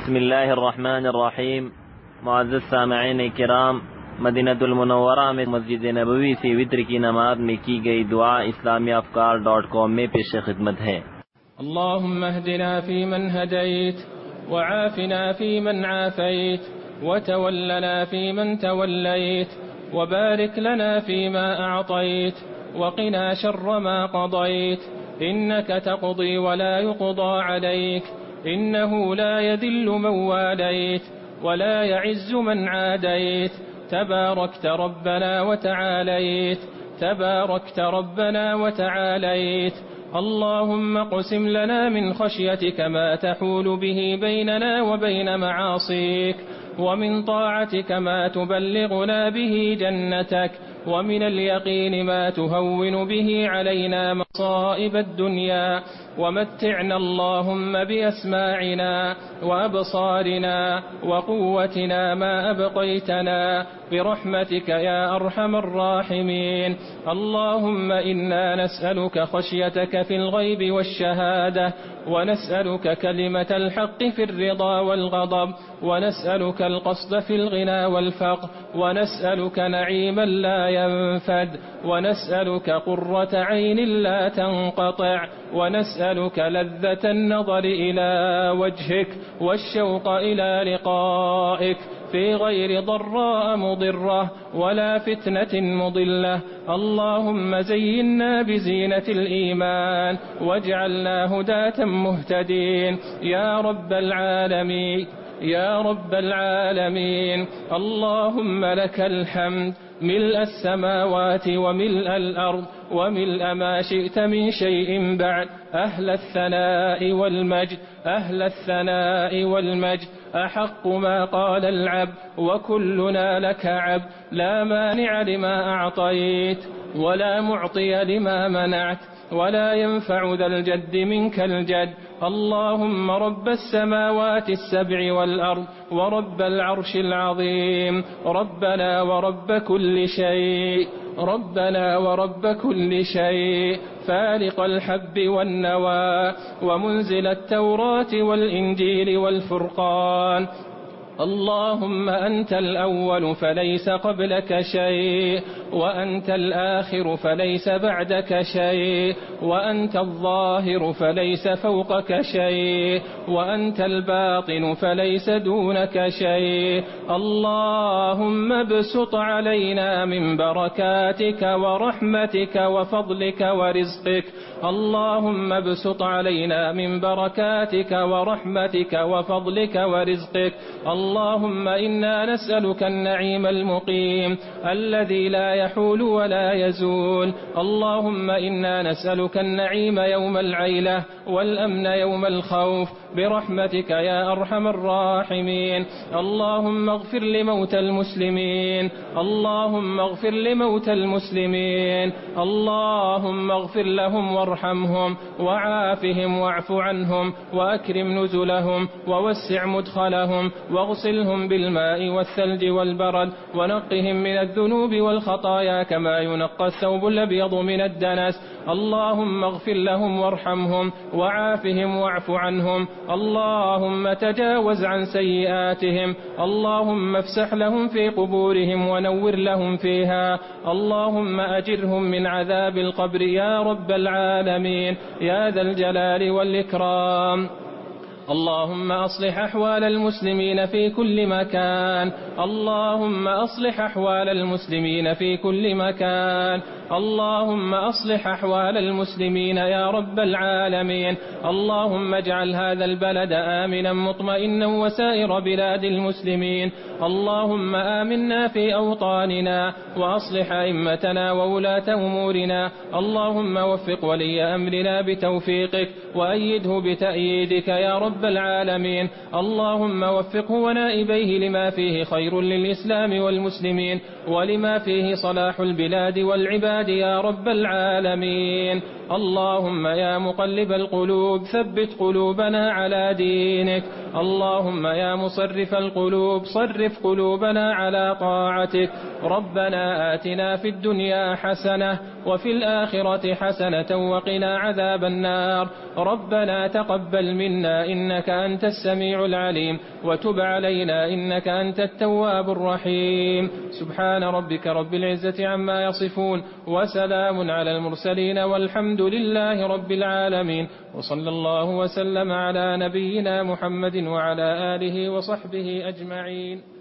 بسم الله الرحمن الرحیم. معزز سامعین کرام، مدینہ المنورہ میں مسجد نبوی سے وتر کی نماز میں کی گئی دعا اسلامیافکار.com میں پیش خدمت ہے۔ اللهم اهدنا فيمن هديت، وعافنا فيمن عافيت، وتولنا فيمن توليت، وبارك لنا فيما أعطيت، وقنا شر ما قضيت، إنك تقضي ولا يقضى عليك، إنه لا يذل من واليت ولا يعز من عاديت، تباركت ربنا وتعاليت، تباركت ربنا وتعاليت. اللهم اقسم لنا من خشيتك ما تحول به بيننا وبين معاصيك، ومن طاعتك ما تبلغنا به جنتك، ومن اليقين ما تهون به علينا مصائب الدنيا، ومتعنا اللهم بأسماعنا وأبصارنا وقوتنا ما أبقيتنا برحمتك يا أرحم الراحمين. اللهم إنا نسألك خشيتك في الغيب والشهادة، ونسألك كلمة الحق في الرضا والغضب، ونسألك القصد في الغنى والفقر، ونسألك نعيما لا ينفد، ونسألك قرة عين لا تنقطع، ونسألك لذة النظر إلى وجهك والشوق إلى لقائك في غير ضراء مضرة ولا فتنة مضلة. اللهم زينا بزينة الإيمان واجعلنا هداة مهتدين يا رب العالمين يا رب العالمين. اللهم لك الحمد ملء السماوات وملء الأرض وملء ما شئت من شيء بعد، أهل الثناء والمجد، أهل الثناء والمجد. أحق ما قال العبد وكلنا لك عبد، لا مانع لما أعطيت ولا معطي لما منعت، ولا ينفع ذا الجد منك الجد. اللهم رب السماوات السبع والأرض ورب العرش العظيم، ربنا ورب كل شيء، ربنا ورب كل شيء، فالق الحب والنوى، ومنزل التوراة والإنجيل والفرقان. اللهم أنت الأول فليس قبلك شيء، وأنت الآخر فليس بعدك شيء، وأنت الظاهر فليس فوقك شيء، وأنت الباطن فليس دونك شيء. اللهم ابسط علينا من بركاتك ورحمتك وفضلك ورزقك، اللهم ابسط علينا من بركاتك ورحمتك وفضلك ورزقك. اللهم إنا نسألك النعيم المقيم الذي لا يحول ولا يزول. اللهم إنا نسألك النعيم يوم العيلة والأمن يوم الخوف برحمتك يا أرحم الراحمين. اللهم اغفر لموتى المسلمين، اللهم اغفر لموتى المسلمين، اللهم اغفر لهم وارحمهم وعافهم واعف عنهم وأكرم نزلهم ووسع مدخلهم، واغسلهم بالماء والثلج والبرد، ونقهم من الذنوب والخطايا كما ينقى الثوب الأبيض من الدنس. اللهم اغفر لهم وارحمهم وعافهم واعف عنهم، اللهم تجاوز عن سيئاتهم، اللهم افسح لهم في قبورهم ونور لهم فيها، اللهم أجرهم من عذاب القبر يا رب العالمين يا ذا الجلال والإكرام. اللهم أصلح أحوال المسلمين في كل مكان، اللهم أصلح أحوال المسلمين في كل مكان، اللهم أصلح أحوال المسلمين يا رب العالمين. اللهم اجعل هذا البلد آمنا مطمئنا وسائر بلاد المسلمين. اللهم آمنا في أوطاننا وأصلح أئمتنا وولاة أمورنا. اللهم وفق ولي أمرنا بتوفيقك وأيده بتأييدك يا رب العالمين. اللهم وفقه ونائبيه لما فيه خير للإسلام والمسلمين ولما فيه صلاح البلاد والعباد يا رب العالمين. اللهم يا مقلب القلوب ثبت قلوبنا على دينك. اللهم يا مصرف القلوب صرف قلوبنا على طاعتك. ربنا آتنا في الدنيا حسنة وفي الآخرة حسنة وقنا عذاب النار. ربنا تقبل منا إنك أنت السميع العليم وتب علينا إنك أنت التواب الرحيم. سبحان ربك رب العزة عما يصفون وسلام على المرسلين والحمد لله رب العالمين. وصلى الله وسلم على نبينا محمد وعلى آله وصحبه أجمعين.